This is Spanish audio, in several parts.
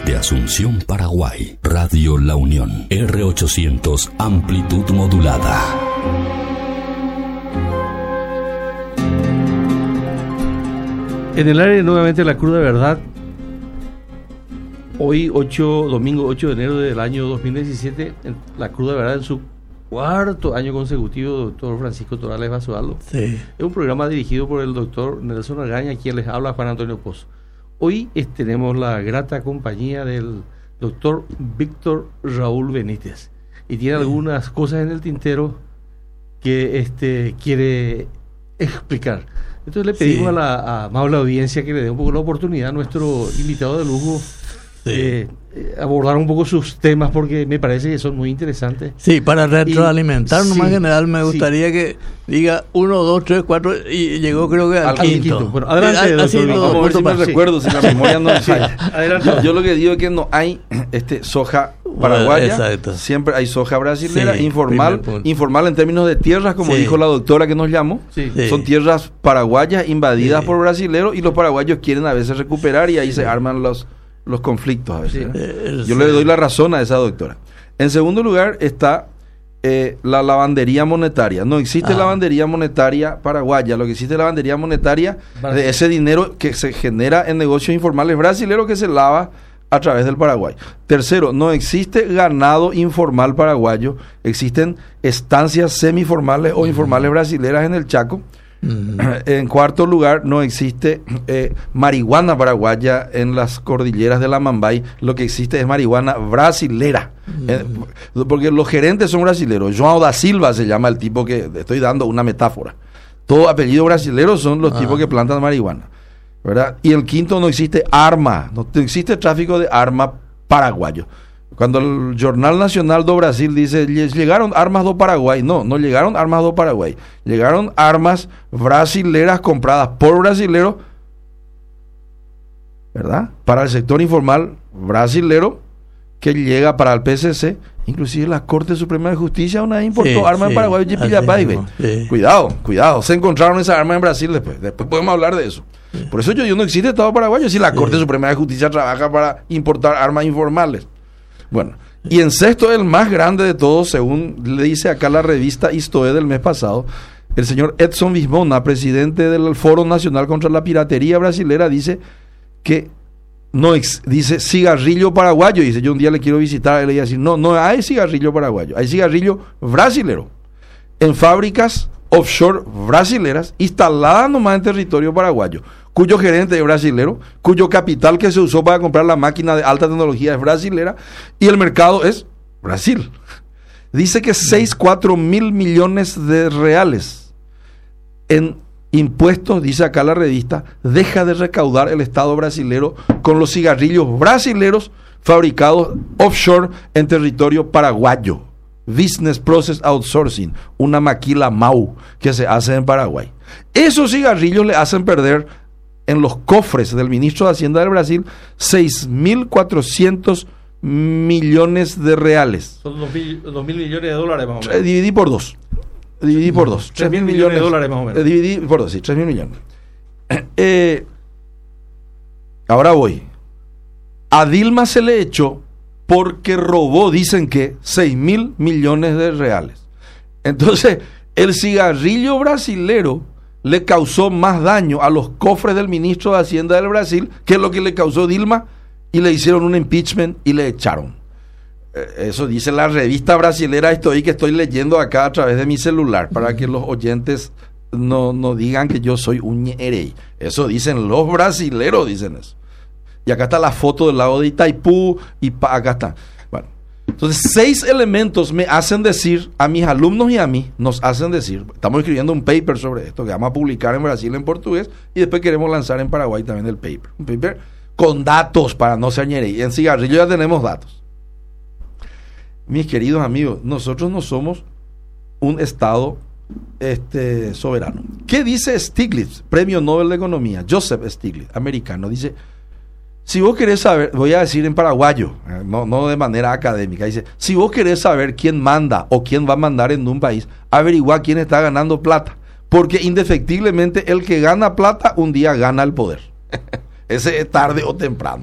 Desde Asunción, Paraguay, Radio La Unión, R800, amplitud modulada. En el aire nuevamente la cruda verdad. Hoy, domingo 8 de enero del año 2017, la cruda verdad en su cuarto año consecutivo, doctor Francisco Torales Basualdo. Sí. Es un programa dirigido por el doctor Nelson Argaña, quien les habla Juan Antonio Pozo. Hoy tenemos la grata compañía del doctor Víctor Raúl Benítez y tiene algunas cosas en el tintero que quiere explicar. Entonces le pedimos a la amable audiencia que le dé un poco la oportunidad a nuestro invitado de lujo abordar un poco sus temas, porque me parece que son muy interesantes. Sí, para retroalimentarnos más general, me gustaría que diga 1, 2, 3, 4 y llegó creo que al quinto. Bueno, adelante, doctor. Vamos a ver si me recuerdo, si la memoria no falla. Adelante. Yo lo que digo es que no hay soja paraguaya, exacto. Siempre hay soja brasilera, Sí, informal en términos de tierras, como dijo la doctora que nos llamó. Sí. Son tierras paraguayas invadidas por brasileros, y los paraguayos quieren a veces recuperar, y ahí se arman los conflictos a veces. Yo le doy la razón a esa doctora. En segundo lugar está la lavandería monetaria. No existe lavandería monetaria paraguaya. Lo que existe es lavandería monetaria de ese dinero que se genera en negocios informales brasileros que se lava a través del Paraguay. Tercero, no existe ganado informal paraguayo. Existen estancias semiformales o informales brasileras en el Chaco. En cuarto lugar, no existe marihuana paraguaya en las cordilleras de la Mambay. Lo que existe es marihuana brasilera, porque los gerentes son brasileros. João da Silva se llama el tipo, que estoy dando una metáfora. Todo apellido brasilero son los tipos que plantan marihuana, ¿verdad? Y el quinto, no existe arma, no existe tráfico de arma paraguayo. Cuando el Jornal Nacional do Brasil dice llegaron armas do Paraguay, no llegaron armas do Paraguay, llegaron armas brasileras compradas por brasileros, ¿verdad? Para el sector informal brasilero, que llega para el PCC. Inclusive la Corte Suprema de Justicia una vez importó armas en Paraguay y Pillapay. Cuidado, se encontraron esas armas en Brasil después podemos hablar de eso. Por eso yo no existe Estado paraguayo si la Corte Suprema de Justicia trabaja para importar armas informales. Bueno, y en sexto, el más grande de todos, según le dice acá la revista Istoe del mes pasado, el señor Edson Bisbona, presidente del Foro Nacional contra la Piratería Brasilera, dice que dice cigarrillo paraguayo. Dice, yo un día le quiero visitar, y le voy a decir, no hay cigarrillo paraguayo, hay cigarrillo brasilero, en fábricas offshore brasileras, instaladas nomás en territorio paraguayo, cuyo gerente es brasilero, cuyo capital que se usó para comprar la máquina de alta tecnología es brasilera, y el mercado es Brasil. Dice que 4 mil millones de reales en impuestos, dice acá la revista, deja de recaudar el Estado brasilero con los cigarrillos brasileros fabricados offshore en territorio paraguayo. Business Process Outsourcing, una maquila MAU que se hace en Paraguay. Esos cigarrillos le hacen perder en los cofres del ministro de Hacienda del Brasil 6.400 millones de reales. Son 2.000 millones de dólares más o menos. Dividí por dos. 3.000 millones de dólares más o menos. Dividí por dos, sí, 3.000 millones. Ahora voy. A Dilma se le echó porque robó, dicen que, 6.000 millones de reales. Entonces, el cigarrillo brasilero le causó más daño a los cofres del ministro de Hacienda del Brasil que lo que le causó Dilma, y le hicieron un impeachment y le echaron. Eso dice la revista brasilera que estoy leyendo acá a través de mi celular, para que los oyentes no digan que yo soy un ñerey. Eso dicen los brasileros, dicen eso. Y acá está la foto del lago de Itaipú, y acá está. Bueno, entonces 6 elementos me hacen decir, a mis alumnos y a mí, nos hacen decir, estamos escribiendo un paper sobre esto, que vamos a publicar en Brasil en portugués, y después queremos lanzar en Paraguay también el paper. Un paper con datos para no ser ñerey. En cigarrillo ya tenemos datos. Mis queridos amigos, nosotros no somos un Estado soberano. ¿Qué dice Stiglitz, premio Nobel de Economía? Joseph Stiglitz, americano, dice: si vos querés saber, voy a decir en paraguayo, no de manera académica, dice: si vos querés saber quién manda o quién va a mandar en un país, averigua quién está ganando plata, porque indefectiblemente el que gana plata un día gana el poder. Ese es tarde o temprano.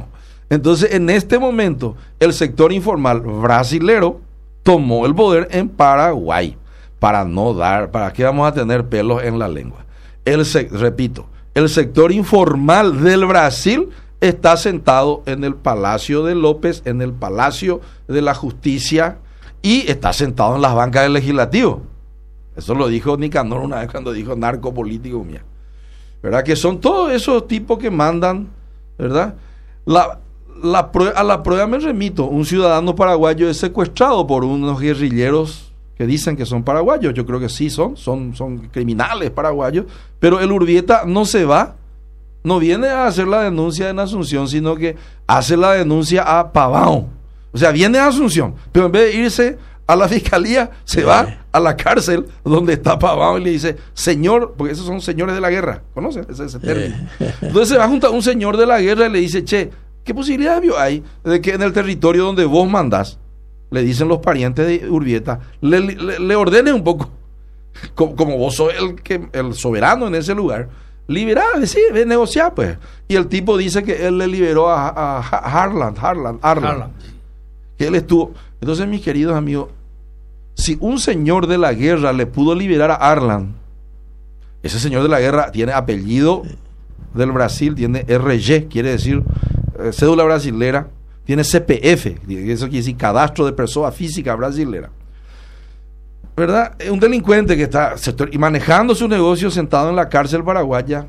Entonces, en este momento, el sector informal brasilero tomó el poder en Paraguay. ¿Para qué vamos a tener pelos en la lengua? Repito, el sector informal del Brasil está sentado en el Palacio de López, en el Palacio de la Justicia, y está sentado en las bancas del Legislativo. Eso lo dijo Nicanor una vez cuando dijo narcopolítico mía. ¿Verdad? Que son todos esos tipos que mandan, ¿verdad? A la prueba me remito. Un ciudadano paraguayo es secuestrado por unos guerrilleros que dicen que son paraguayos. Yo creo que sí son criminales paraguayos. Pero el Urbieta no viene a hacer la denuncia en Asunción, sino que hace la denuncia a Pavão. O sea, viene a Asunción, pero en vez de irse a la fiscalía, se va a la cárcel donde está Pavão y le dice, señor, porque esos son señores de la guerra, ¿conocen ese término? Entonces se va junto a un señor de la guerra y le dice, che, ¿qué posibilidad hay de que en el territorio donde vos mandás, le dicen los parientes de Urbieta, le ordene un poco, como vos sos el soberano en ese lugar, liberar, decir, negociar, pues? Y el tipo dice que él le liberó a Harlan. Que él estuvo. Entonces, mis queridos amigos, si un señor de la guerra le pudo liberar a Harlan, ese señor de la guerra tiene apellido del Brasil, tiene RG, quiere decir cédula brasilera, tiene CPF, eso quiere decir cadastro de persona física brasilera, ¿verdad? Un delincuente que está manejando su negocio sentado en la cárcel paraguaya,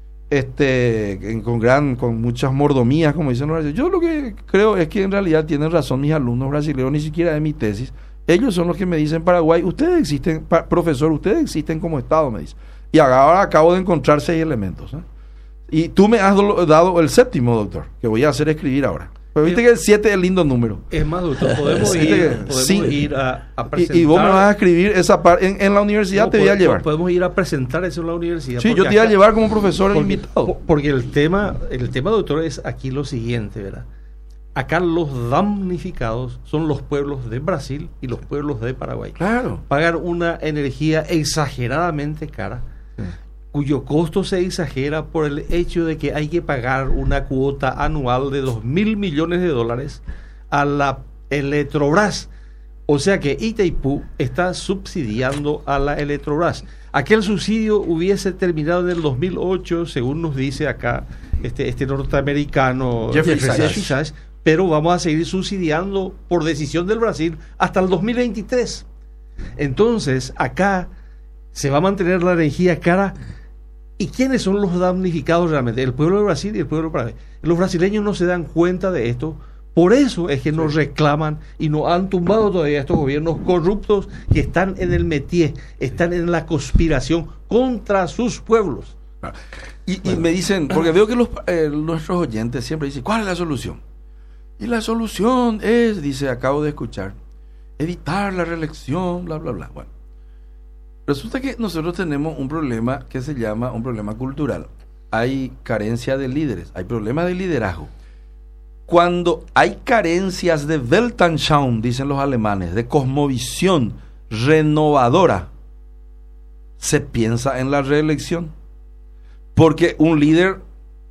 con muchas mordomías, como dicen los brasileños. Yo lo que creo es que en realidad tienen razón mis alumnos brasileños, ni siquiera de mi tesis. Ellos son los que me dicen, Paraguay, ustedes existen, profesor, ustedes existen como Estado, me dice. Y ahora acabo de encontrar 6 elementos. Y tú me has dado el 7º, doctor, que voy a hacer escribir ahora. Pero viste que el 7 es el lindo número. Es más, doctor, podemos ir a presentar. Y vos me vas a escribir esa parte. En la universidad te voy a llevar. Podemos ir a presentar eso en la universidad. Sí, yo te voy a llevar como profesor invitado. Porque el tema, doctor, es aquí lo siguiente, ¿verdad? Acá los damnificados son los pueblos de Brasil y los pueblos de Paraguay. Claro. Pagan una energía exageradamente cara, cuyo costo se exagera por el hecho de que hay que pagar una cuota anual de $2.000 millones a la Eletrobras. O sea que Itaipú está subsidiando a la Eletrobras. Aquel subsidio hubiese terminado en el 2008, según nos dice acá este norteamericano Jeffrey Sachs, pero vamos a seguir subsidiando por decisión del Brasil hasta el 2023. Entonces, acá se va a mantener la energía cara. ¿Y quiénes son los damnificados realmente? El pueblo de Brasil y el pueblo de Paraguay. Los brasileños no se dan cuenta de esto. Por eso es que nos reclaman y nos han tumbado todavía estos gobiernos corruptos que están en el métier, están en la conspiración contra sus pueblos. Y me dicen, porque veo que nuestros oyentes siempre dicen, ¿cuál es la solución? Y la solución es, dice, acabo de escuchar, evitar la reelección, bla, bla, bla. Bueno, resulta que nosotros tenemos un problema que se llama un problema cultural. Hay carencia de líderes, hay problemas de liderazgo. Cuando hay carencias de Weltanschauung, dicen los alemanes, de cosmovisión renovadora, se piensa en la reelección. Porque un líder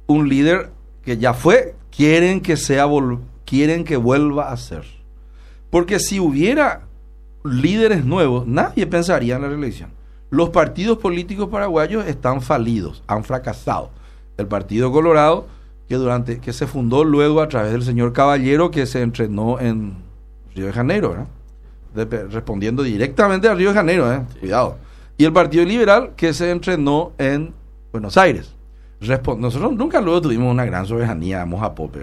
que ya fue, quieren que vuelva a ser. Porque si hubiera líderes nuevos, nadie pensaría en la reelección. Los partidos políticos paraguayos están falidos, han fracasado. El Partido Colorado, que se fundó luego a través del señor Caballero, que se entrenó en Río de Janeiro, ¿verdad? Respondiendo directamente a Río de Janeiro, cuidado. Y el Partido Liberal, que se entrenó en Buenos Aires. Nosotros nunca luego tuvimos una gran soberanía, Moja Popper.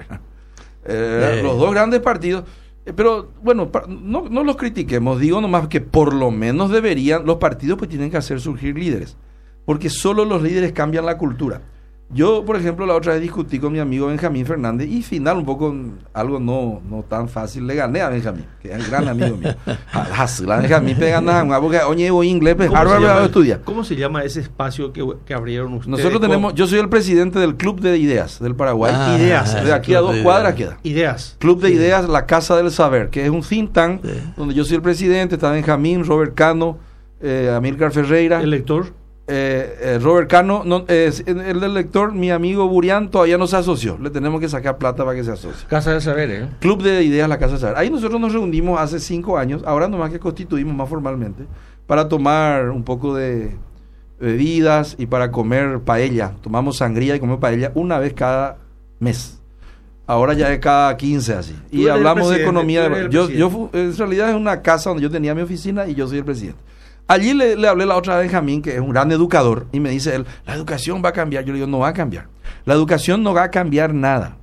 Los dos grandes partidos. Pero bueno, no los critiquemos, digo nomás que por lo menos los partidos pues tienen que hacer surgir líderes, porque solo los líderes cambian la cultura. Yo, por ejemplo, la otra vez discutí con mi amigo Benjamín Fernández y final un poco algo no tan fácil le gané a Benjamín, que es el gran amigo mío. La Benjamín pega nada, porque oye, voy inglés, pues Harvard estudia. ¿Cómo se llama ese espacio que abrieron ustedes? Nosotros yo soy el presidente del Club de Ideas del Paraguay. Ideas. De aquí a 2 cuadras queda. Ideas. Club de Ideas, la Casa del Saber, que es un think tank donde yo soy el presidente, está Benjamín, Robert Cano, Amílcar Ferreira. ¿El lector? Robert Cano, el del lector, mi amigo Burián todavía no se asoció. Le tenemos que sacar plata para que se asocie. Casa del Saber, Club de Ideas La Casa del Saber. Ahí nosotros nos reunimos hace 5 años, ahora nomás que constituimos más formalmente, para tomar un poco de bebidas y para comer paella. Tomamos sangría y comemos paella una vez cada mes. Ahora ya es cada 15 así. Y hablamos de economía. Yo en realidad es una casa donde yo tenía mi oficina y yo soy el presidente. Allí le hablé la otra vez a Benjamín, que es un gran educador, y me dice él, la educación va a cambiar. Yo le digo, no va a cambiar. La educación no va a cambiar nada.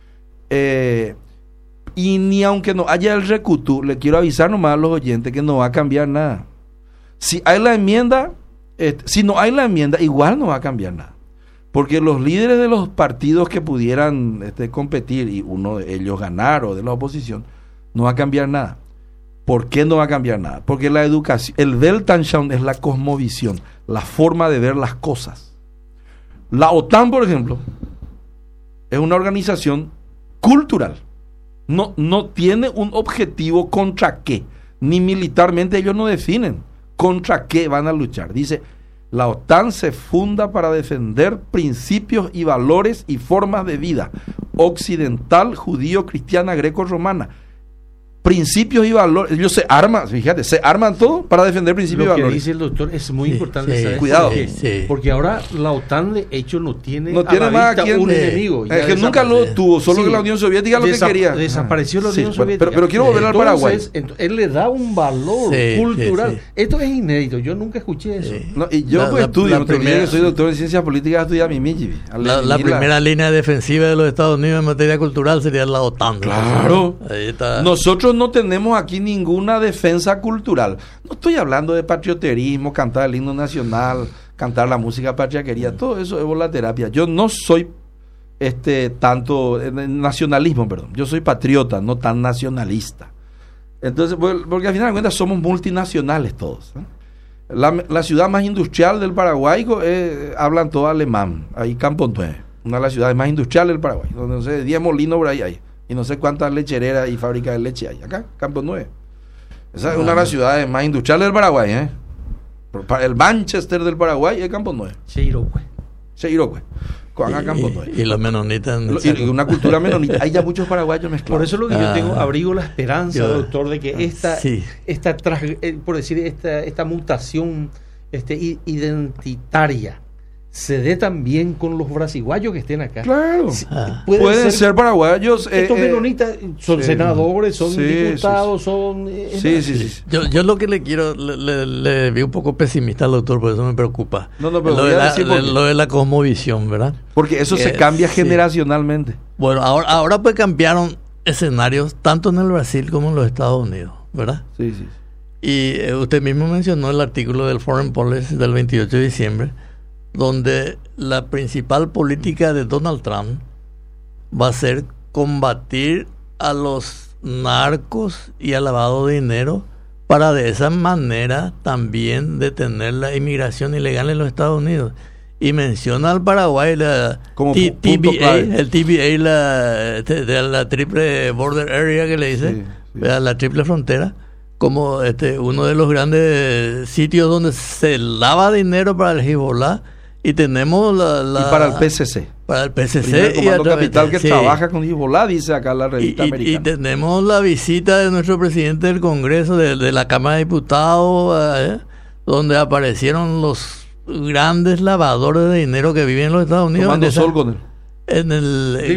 Y ni aunque no haya el recutu, le quiero avisar nomás a los oyentes que no va a cambiar nada. Si hay la enmienda, si no hay la enmienda, igual no va a cambiar nada. Porque los líderes de los partidos que pudieran competir, y uno de ellos ganar o de la oposición, no va a cambiar nada. ¿Por qué no va a cambiar nada? Porque la educación, el Weltanschauung es la cosmovisión, la forma de ver las cosas. La OTAN, por ejemplo, es una organización cultural. No tiene un objetivo contra qué, ni militarmente ellos no definen contra qué van a luchar. Dice, la OTAN se funda para defender principios y valores y formas de vida occidental, judío, cristiana, greco-romana. Principios y valores, ellos se arman, fíjate, se arman todo para defender principios y valores. Lo que dice el doctor es muy importante saber. Cuidado. Porque ahora la OTAN de hecho no tiene más un enemigo. Es que nunca lo tuvo, solo que la Unión Soviética lo que quería. Desapareció la Unión Soviética. Pero quiero volver al Paraguay. Él le da un valor cultural. Esto es inédito, yo nunca escuché eso. No, y yo estudio, soy doctor en ciencias políticas, estudié a Mimiji. La primera línea defensiva de los Estados Unidos en materia cultural sería la OTAN. Claro. Ahí está. Nosotros no tenemos aquí ninguna defensa cultural. No estoy hablando de patrioterismo, cantar el himno nacional, cantar la música patria querida, todo eso es volaterapia. Yo no soy tanto nacionalismo, perdón. Yo soy patriota, no tan nacionalista. Entonces, porque al final de cuentas somos multinacionales todos. La ciudad más industrial del Paraguay hablan todo alemán. Ahí Campo Nueve, una de las ciudades más industriales del Paraguay, donde no sé, 10 molinos por ahí hay. Y no sé cuántas lechereras y fábricas de leche hay. Acá, Campo 9. Esa es una de las ciudades más industriales del Paraguay, El Manchester del Paraguay es Campo 9. Cheirocue. Campo 9. Y los menonitas. Y una cultura menonita. Hay ya muchos paraguayos mezclados. Por eso lo que yo tengo, abrigo la esperanza, doctor, de que esta mutación identitaria se dé también con los brasiguayos que estén acá. Claro. Pueden ser paraguayos. Estos menonitas son senadores, son diputados, son... Sí. Yo lo que le quiero, le vi un poco pesimista al doctor, por eso me preocupa. Pero lo de la cosmovisión, ¿verdad? Porque eso se cambia generacionalmente. Bueno, ahora pues cambiaron escenarios tanto en el Brasil como en los Estados Unidos, ¿verdad? Sí. Y usted mismo mencionó el artículo del Foreign Policy del 28 de diciembre, donde la principal política de Donald Trump va a ser combatir a los narcos y al lavado de dinero para de esa manera también detener la inmigración ilegal en los Estados Unidos. Y menciona al Paraguay como el TBA, la triple border area que le dice, la triple frontera, como uno de los grandes sitios donde se lava dinero para el Hezbollah. Y tenemos y para el PCC. Para el PCC. Primer comando capital que trabaja con Hezbollah, dice acá la revista americana. Y tenemos la visita de nuestro presidente del Congreso, de la Cámara de Diputados, donde aparecieron los grandes lavadores de dinero que viven en los Estados Unidos. Tomando sol con él. En el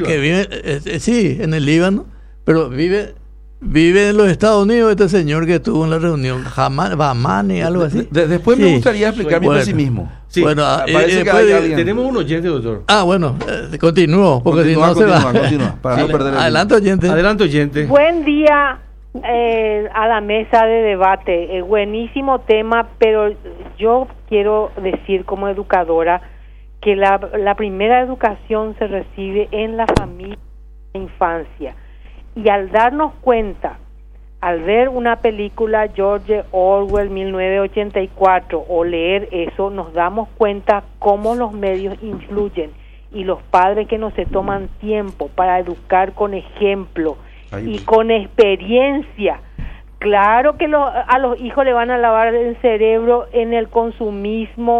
en el Líbano, pero vive en los Estados Unidos este señor que estuvo en la reunión, Bahmani, algo así. Después me gustaría explicar mi pesimismo. Sí, bueno, parece que hay alguien. Tenemos un oyente, doctor. Continúo, porque si no se va. Continúa, para no perder el Adelante, oyente. Buen día a la mesa de debate. Buenísimo tema, pero yo quiero decir como educadora que la primera educación se recibe en la familia, en la infancia. Y al darnos cuenta, al ver una película George Orwell 1984 o leer eso, nos damos cuenta cómo los medios influyen y los padres que no se toman tiempo para educar con ejemplo y con experiencia. Claro que a los hijos le van a lavar el cerebro en el consumismo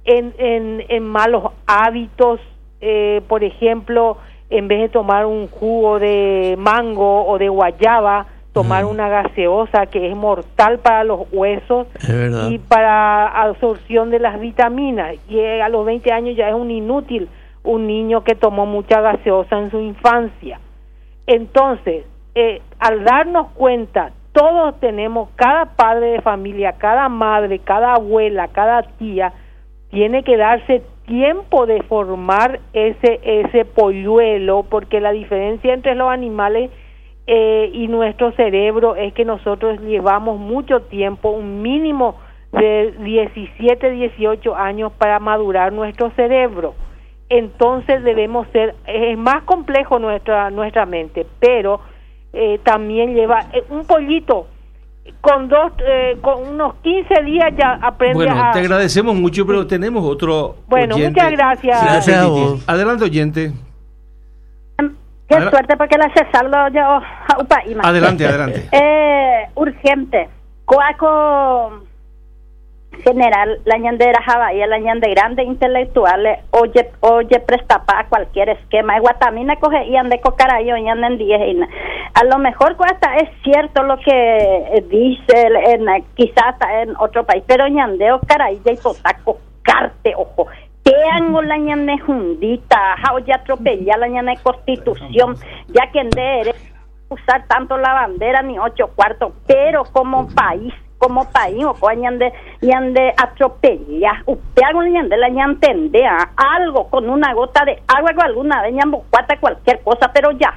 en malos hábitos, por ejemplo, en vez de tomar un jugo de mango o de guayaba, tomar una gaseosa que es mortal para los huesos y para absorción de las vitaminas, y a los 20 años ya es un inútil un niño que tomó mucha gaseosa en su infancia. Entonces, al darnos cuenta, todos tenemos, cada padre de familia, cada madre, cada abuela, cada tía, tiene que darse tiempo de formar ese polluelo, porque la diferencia entre los animales y nuestro cerebro es que nosotros llevamos mucho tiempo, un mínimo de 17, 18 años para madurar nuestro cerebro. Entonces debemos es más complejo nuestra mente, pero también lleva un pollito con unos 15 días ya aprende. Bueno, te agradecemos mucho, pero tenemos otro oyente. Muchas gracias. Gracias a vos. Adelante, oyente. Qué suerte, porque la saldo yo. Adelante. Urgente. Coaco general, la ñandera Javaía, la ñande grande intelectuales, oye prestapa a cualquier esquema. Guatamina coge y ande cocarayo y ande en 10. A lo mejor cuesta, es cierto lo que dice, quizás en otro país, pero ñandeo carayya y potaco carte, ojo. Tengo la ñande jundita, ya atropella la ñande constitución, ya que de usar tanto la bandera ni 8 cuartos, pero como país o ñande atropella, usted hago ñande la ñande algo con una gota de agua o alguna vez ñambocuata cualquier cosa, pero ya.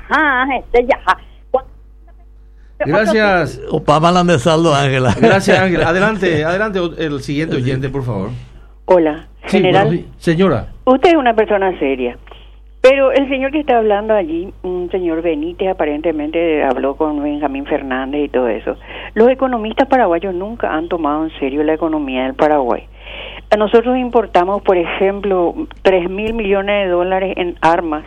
Gracias. Opama la de saldo, Ángela. Gracias, Ángela. Adelante, el siguiente oyente, por favor. Hola, sí, general. Bueno, señora. Usted es una persona seria, pero el señor que está hablando allí, un señor Benítez, aparentemente habló con Benjamín Fernández y todo eso. Los economistas paraguayos nunca han tomado en serio la economía del Paraguay. Nosotros importamos, por ejemplo, 3.000 millones de dólares en armas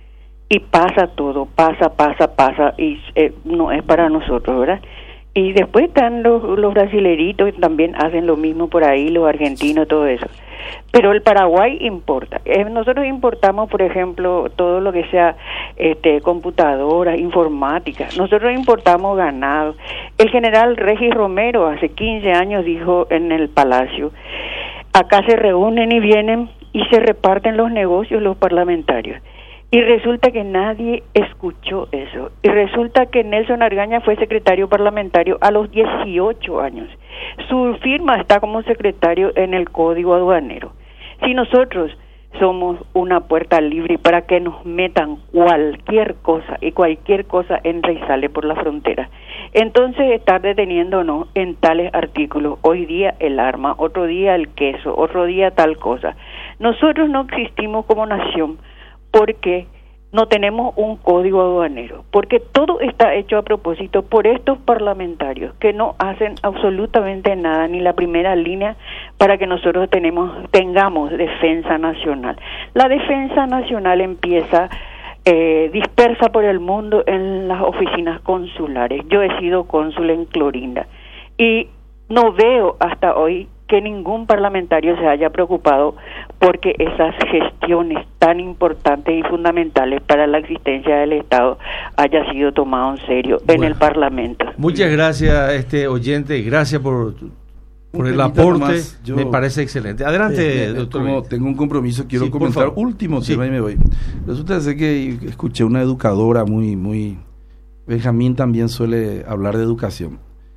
y pasa todo, pasa y no es para nosotros, ¿verdad? Y después están los brasileritos que también hacen lo mismo por ahí, los argentinos, todo eso. Pero el Paraguay importa. Nosotros importamos, por ejemplo, todo lo que sea computadoras, informática. Nosotros importamos ganado. El general Regis Romero hace 15 años dijo en el Palacio, acá se reúnen y vienen y se reparten los negocios los parlamentarios. Y resulta que nadie escuchó eso. Y resulta que Nelson Argaña fue secretario parlamentario a los 18 años. Su firma está como secretario en el Código Aduanero. Si nosotros somos una puerta libre para que nos metan cualquier cosa, y cualquier cosa entra y sale por la frontera, entonces estar deteniéndonos en tales artículos, hoy día el arma, otro día el queso, otro día tal cosa. Nosotros no existimos como nación porque no tenemos un código aduanero, porque todo está hecho a propósito por estos parlamentarios que no hacen absolutamente nada, ni la primera línea para que nosotros tengamos defensa nacional. La defensa nacional empieza dispersa por el mundo en las oficinas consulares. Yo he sido cónsul en Clorinda y no veo hasta hoy que ningún parlamentario se haya preocupado porque esas gestiones tan importantes y fundamentales para la existencia del Estado haya sido tomado en serio en el Parlamento. Muchas gracias, oyente, gracias por el aporte, me parece excelente. Adelante, doctor. Como tengo un compromiso, quiero comentar último tema y me voy. Resulta ser que escuché una educadora muy Benjamín también suele hablar de educación.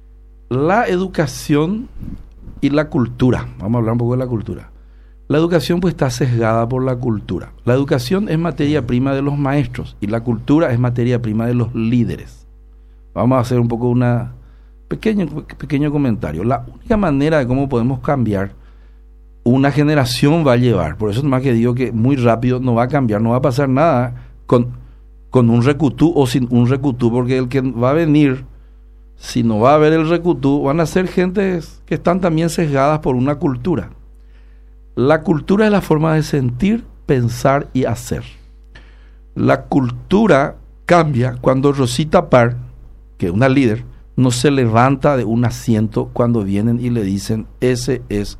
La educación y la cultura, vamos a hablar un poco de la cultura. La educación pues está sesgada por la cultura. La educación es materia prima de los maestros y la cultura es materia prima de los líderes. Vamos a hacer un poco pequeño comentario. La única manera de cómo podemos cambiar, una generación va a llevar, por eso nomás que digo que muy rápido no va a cambiar, no va a pasar nada con un recutú o sin un recutú, porque el que va a venir, si no va a haber el recutú, van a ser gentes que están también sesgadas por una cultura. La cultura es la forma de sentir, pensar y hacer. La cultura cambia cuando Rosita Parr, que es una líder, no se levanta de un asiento cuando vienen y le dicen, ese es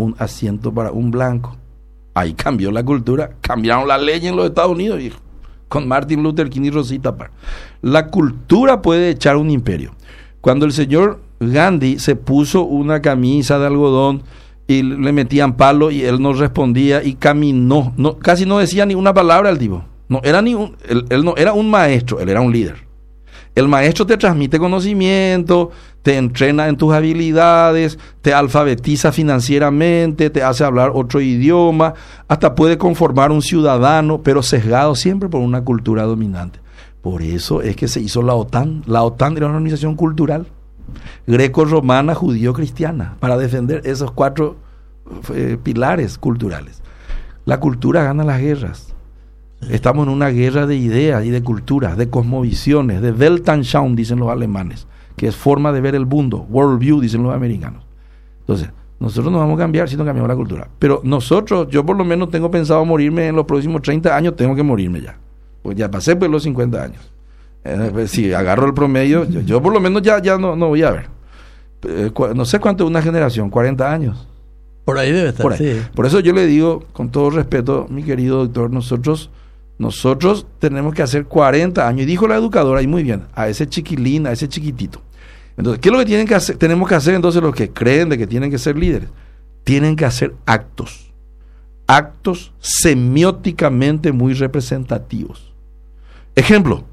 un asiento para un blanco. Ahí cambió la cultura, cambiaron la ley en los Estados Unidos, hijo, con Martin Luther King y Rosita Parks. La cultura puede echar un imperio. Cuando el señor Gandhi se puso una camisa de algodón y le metían palo y él no respondía y caminó, casi no decía ni una palabra el tipo. Él no era un maestro, él era un líder. El maestro te transmite conocimiento, te entrena en tus habilidades, te alfabetiza financieramente, te hace hablar otro idioma, hasta puede conformar un ciudadano, pero sesgado siempre por una cultura dominante. Por eso es que se hizo la OTAN. La OTAN era una organización cultural, greco-romana, judío-cristiana, para defender esos 4 pilares culturales. La cultura gana las guerras. Estamos en una guerra de ideas y de culturas, de cosmovisiones, de Weltanschauung, dicen los alemanes, que es forma de ver el mundo, worldview, dicen los americanos. Entonces, nosotros nos vamos a cambiar si no cambiamos la cultura. Pero nosotros, yo por lo menos tengo pensado morirme en los próximos 30 años, tengo que morirme ya. Pues ya pasé por los 50 años. Pues si agarro el promedio, yo por lo menos ya no voy a ver. No sé cuánto es una generación, 40 años. Por ahí debe estar, sí. Por eso yo le digo, con todo respeto, mi querido doctor, nosotros tenemos que hacer 40 años. Y dijo la educadora, y muy bien, a ese chiquilín, a ese chiquitito. Entonces, ¿qué es lo que tienen que hacer? Tenemos que hacer entonces los que creen de que tienen que ser líderes. Tienen que hacer actos semióticamente muy representativos. Ejemplo.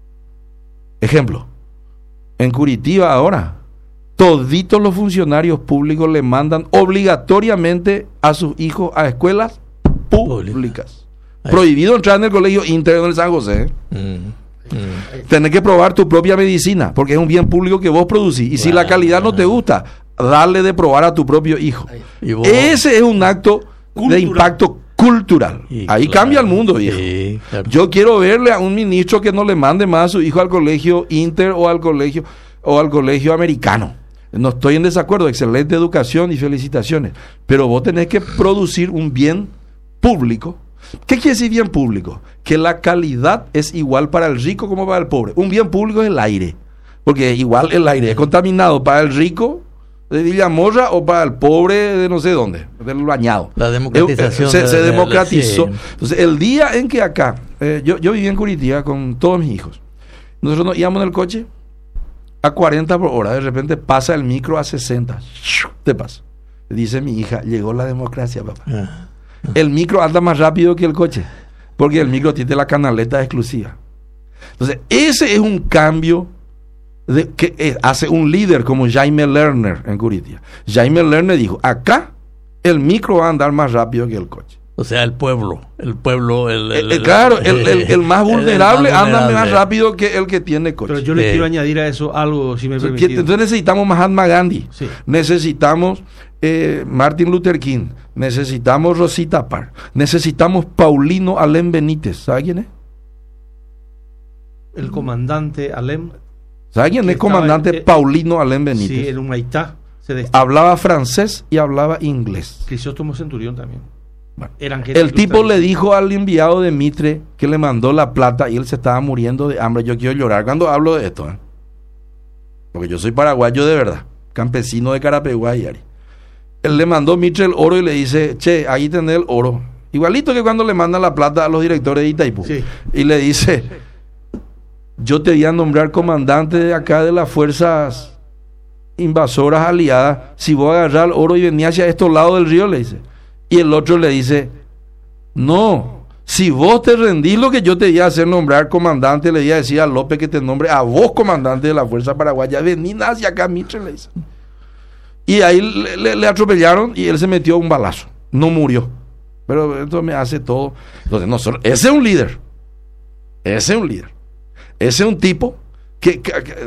En Curitiba ahora, toditos los funcionarios públicos le mandan obligatoriamente a sus hijos a escuelas públicas. Prohibido entrar en el colegio interno de San José. Tenés que probar tu propia medicina, porque es un bien público que vos producís. Y si la calidad no te gusta, darle de probar a tu propio hijo. Ese es un acto de impacto cultural. Ahí cambia el mundo, viejo. Claro. Yo quiero verle a un ministro que no le mande más a su hijo al colegio inter o al colegio americano. No estoy en desacuerdo, excelente educación y felicitaciones. Pero vos tenés que producir un bien público. ¿Qué quiere decir bien público? Que la calidad es igual para el rico como para el pobre. Un bien público es el aire, porque igual el aire es contaminado para el rico de Villamorra o para el pobre de no sé dónde, del Bañado. La democratización se democratizó. Entonces, el día en que acá, yo viví en Curitiba con todos mis hijos, nosotros nos íbamos en el coche a 40 por hora, de repente pasa el micro a 60, te pasa. Dice mi hija, llegó la democracia, papá. El micro anda más rápido que el coche, porque el micro tiene la canaleta exclusiva. Entonces, ese es un cambio que hace un líder como Jaime Lerner en Curitiba. Jaime Lerner dijo, acá el micro va a andar más rápido que el coche. O sea, el pueblo, claro, el más vulnerable anda más rápido que el que tiene coche. Pero yo le quiero añadir a eso algo, si me permite. Entonces necesitamos Mahatma Gandhi, necesitamos Martin Luther King, necesitamos Rosita Parks, necesitamos Paulino Alem Benítez. ¿Sabe quién es? El comandante Alem. ¿Sabe quién es comandante Paulino Alem Benítez? Sí, en Humaitá. Hablaba francés y hablaba inglés. Crisóstomo Centurión también. Bueno, el tipo le dijo al enviado de Mitre que le mandó la plata y él se estaba muriendo de hambre. Yo quiero llorar cuando hablo de esto, porque yo soy paraguayo de verdad, campesino de Carapeguá y Ari. Él le mandó Mitre el oro y le dice, che, ahí tenés el oro. Igualito que cuando le mandan la plata a los directores de Itaipú. Sí. Y le dice, yo te voy a nombrar comandante de acá de las fuerzas invasoras aliadas. Si vos agarrás el oro y venís hacia estos lados del río, le dice. Y el otro le dice, no, si vos te rendís, lo que yo te iba a hacer nombrar comandante, le iba a decir a López que te nombre a vos comandante de la Fuerza Paraguaya, vení hacia acá, Mitre, le dice. Y ahí le atropellaron y él se metió un balazo, no murió. Pero esto me hace todo. Entonces, ese es un líder. Ese es un tipo que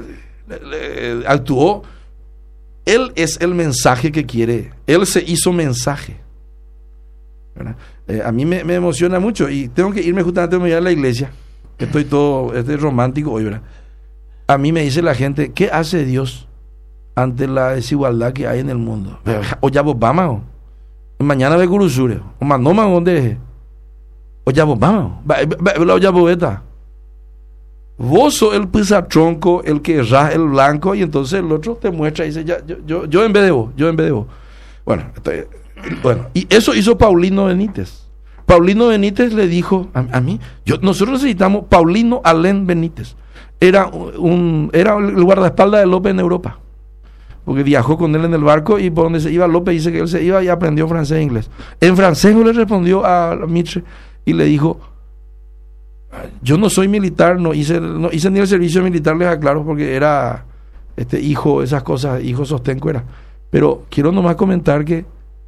actuó. Él es el mensaje que quiere. Él se hizo mensaje. A mí me emociona mucho y tengo que irme justamente a la iglesia. Estoy romántico hoy, ¿verdad? A mí me dice la gente, ¿qué hace Dios ante la desigualdad que hay en el mundo? O ya vos vamos, mañana ve curusure, o mandó más donde, o ya vos vamos, o ya vos está. Vos sos el pisatronco, el que erras el blanco, y entonces el otro te muestra y dice, yo en vez de vos. Bueno, Bueno, y eso hizo Paulino Benítez. Paulino Benítez le dijo a mí, nosotros necesitamos Paulino Alén Benítez. Era el guardaespaldas de López en Europa, porque viajó con él en el barco, y por donde se iba López dice que él se iba y aprendió francés e inglés. En francés le respondió a Mitre y le dijo: yo no soy militar, no hice ni el servicio militar, les aclaro, porque era hijo, esas cosas, hijo sostenco era. Pero quiero nomás comentar que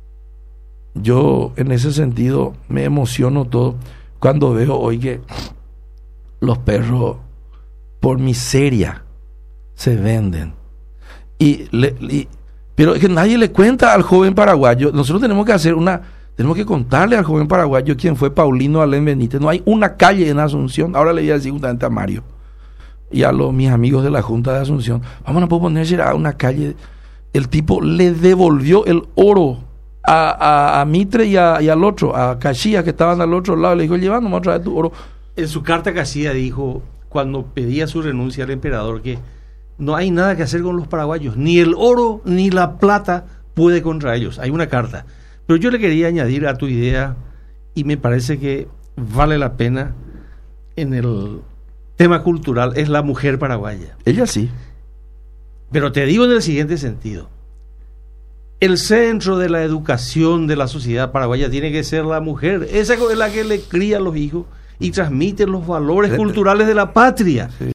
yo en ese sentido me emociono todo cuando veo hoy que los perros por miseria se venden. Pero es que nadie le cuenta al joven paraguayo. Nosotros tenemos que contarle al joven paraguayo quién fue Paulino Alén Benítez. No hay una calle en Asunción. Ahora le voy a decir justamente a Mario y a mis amigos de la Junta de Asunción: vamos a poner a una calle. El tipo le devolvió el oro a Mitre y al otro, a Caxias, que estaban al otro lado. Le dijo: llevándome otra vez tu oro. En su carta Caxias dijo, cuando pedía su renuncia al emperador, que no hay nada que hacer con los paraguayos, ni el oro ni la plata puede contra ellos. Hay una carta. Pero yo le quería añadir a tu idea, y me parece que vale la pena en el tema cultural, es la mujer paraguaya. Ella sí. Pero te digo en el siguiente sentido: el centro de la educación de la sociedad paraguaya tiene que ser la mujer. Esa es la que le cría a los hijos y transmite los valores culturales de la patria. Sí.